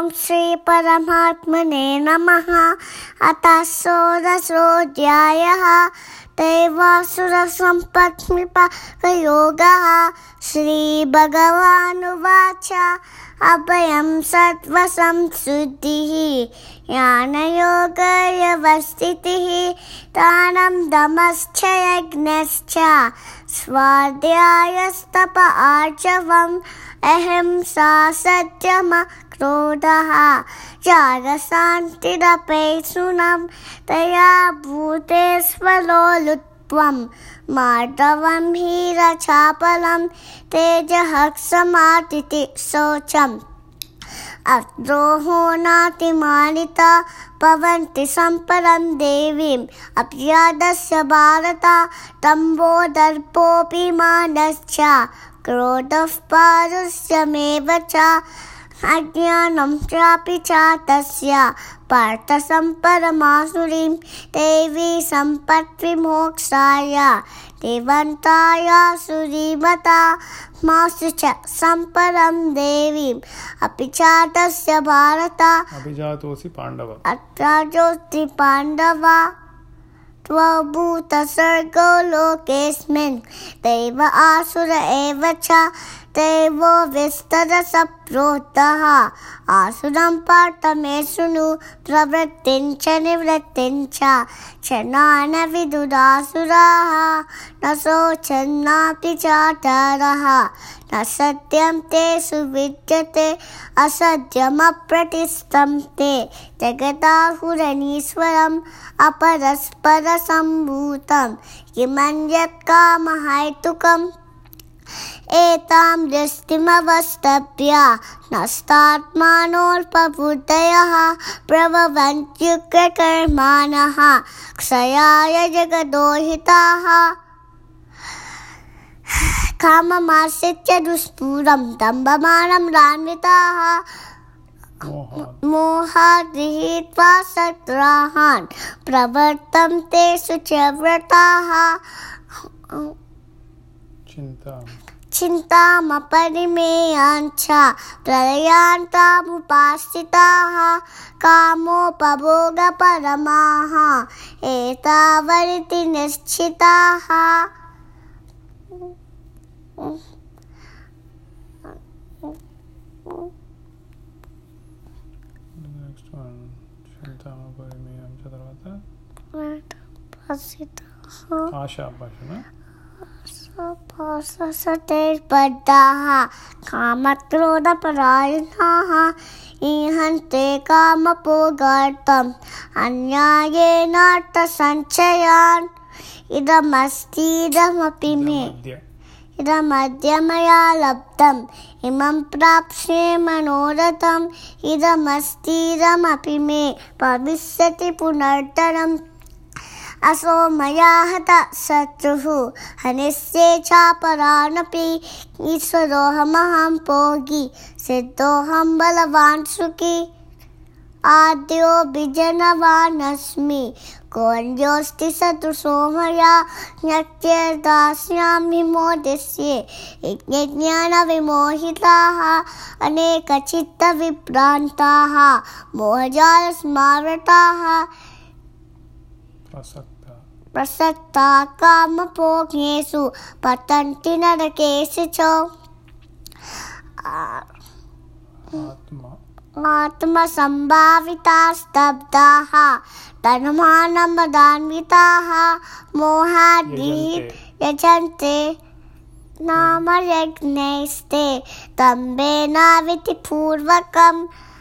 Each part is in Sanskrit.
ॐ श्री परमात्मने नमः। अतः षोडशोऽध्यायः। दैवासुरसम्पत्तिविभागयोगः। श्रीभगवानुवाच अभयं सत्त्वसंशुद्धिः ज्ञानयोगव्यवस्थितिः दानं दमश्च यज्ञश्च स्वाध्यायस्तप आर्जवम् अहिंसा सत्यमक्रोधः त्यागशान्तिरपेक्षुनं दया भूतेष्वलोलुप्त्वं मार्दवं हीरचापलं तेजः क्षमातिथि शौचम् अद्रोहो नातिमानिता भवन्ति सम्पदं देवीम् अप्यादस्य भारत दम्भो दर्पोऽभिमानश्च क्रोधः पारुष्यमेव च अज्ञानं चापि च तस्य पार्थसम्पदमासुरीं देवी सम्पद्विमोक्षाय देवन्ताय सुरीमता मासु च सम्पदं देवीम् अपि च तस्य भारत अभिजातोऽसि पाण्डव अत्राजोऽस्ति पाण्डव त्वभूतसर्गो लोकेऽस्मिन् दैव आसुर एव च दैवो विस्तरसप्रोक्तः आसुरं पार्थ मे शृणु प्रवृत्तिं च निवृत्तिं च न विदुरासुराः न शोचन्नापि चाटरः न सत्यं तेषु विद्यते असत्यमप्रतिष्ठं ते जगदाहुरनीश्वरम् अपरस्परसम्भूतं किमन्यत् कामहैतुकम् एतां दृष्टिमवस्तभ्य नष्टात्मानोऽल्पबुद्धयः प्रभवन्त्युग्रकर्माणः क्षयाय जगदोहिताः काममाश्रित्य दुष्पूरं दम्भमानं रान्विताः मोहात् गृहीत्वा सद्ग्राहान् प्रवर्तन्ते शुचिव्रताः चिन्तामपरिमेयाञ्च प्रलयान्तामुपाश्रिताः कामोपभोगपरमाः एतावरिति निश्चिताः सतेर्बद्धाः कामक्रोधपरायणाः ईहन्ते कामभोगार्थम् अन्यायेनार्थसञ्चयान् इदमस्तीदमपि मे इदमद्य मया लब्धम् इमं प्राप्स्ये मनोरथम् इदमस्तीदमपि मे भविष्यति पुनर्तरम् असो मया हतः शत्रुः हनिष्ये चापरानपि ईश्वरोऽहमहं भोगी सिद्धोऽहं बलवान् सुखी आद्यो विजनवानस्मि कोऽन्योऽस्ति सदृशो मया ज्ञास्यामि मोदिष्ये ज्ञानविमोहिताः अनेकचित्तविभ्रान्ताः मोहजालस्मारताः प्रसक्ता कामभोगेषु पतन्ति नरकेषु च आत्मसम्भाविताः स्तब्धाः धनमानमदान्विताः मोहाद् यजन्ते नाम यज्ञैस्ते दम्भेनाविधिपूर्वकम्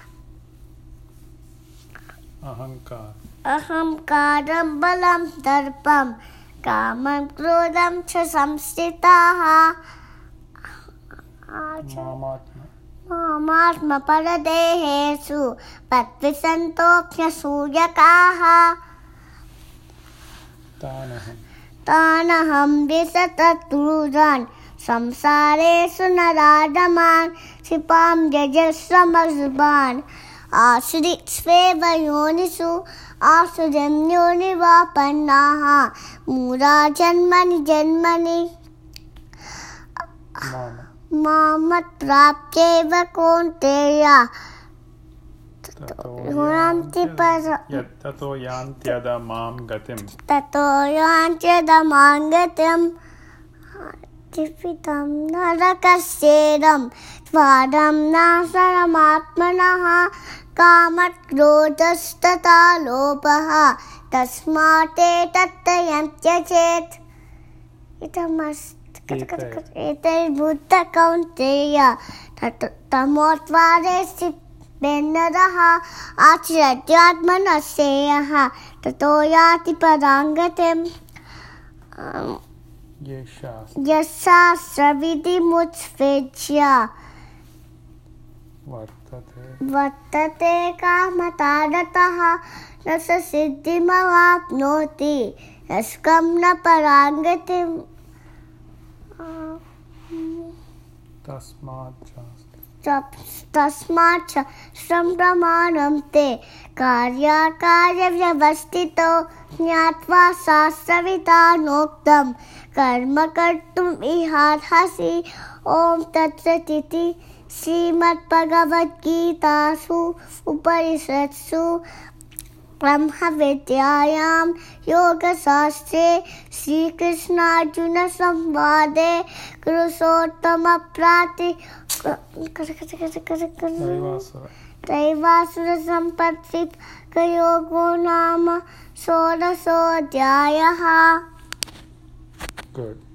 अहंकारं बलं दर्पं कामं क्रोधं च संश्रिताः मामात्मपरदेहेषु पद्विसन्तोऽभ्यसूयकाः तानहं विशतत्रुजान् संसारेषु नराधमान् क्षिपां यजस्वमजुबान् आश्रित्स्वेव योनिषु आसुरं योनिवापन्नाः मूढा जन्मनि जन्मनि मामत्प्राप्यैव कौन्तेय यान्ति ततो यान्त्यधमां गतिम् ततो यान्त्यधमां गतिम् त्रिविधं नरकस्येदं द्वारं नाशनमात्मनः कामक्रोधस्तथा लोभः तस्मात् एतत्त्रयं त्यजेत् एतैर्बुद्धः कौन्तेय तमोद्वारे बेन्नरः आचरत्यात्मनः श्रेयः ततो याति परां गतिम् यशास्त्रविधिमुत्सृज्य वर्तते कामतारतः न स सिद्धिमवाप्नोति यस्कं न परां गतिम् तस्माच्च सम्प्रमाणं ते कार्याकार्यव्यवस्थितो ज्ञात्वा शास्त्रविधानोक्तं कर्म कर्तुम् इहार्हसि ॐ तत्सदिति श्रीमद्भगवद्गीतासु उपनिषत्सु ब्रह्मविद्यायां योगशास्त्रे श्रीकृष्णार्जुनसंवादे दैवासुरसम्पद्वियोगो नाम षोडशोऽध्यायः. Good.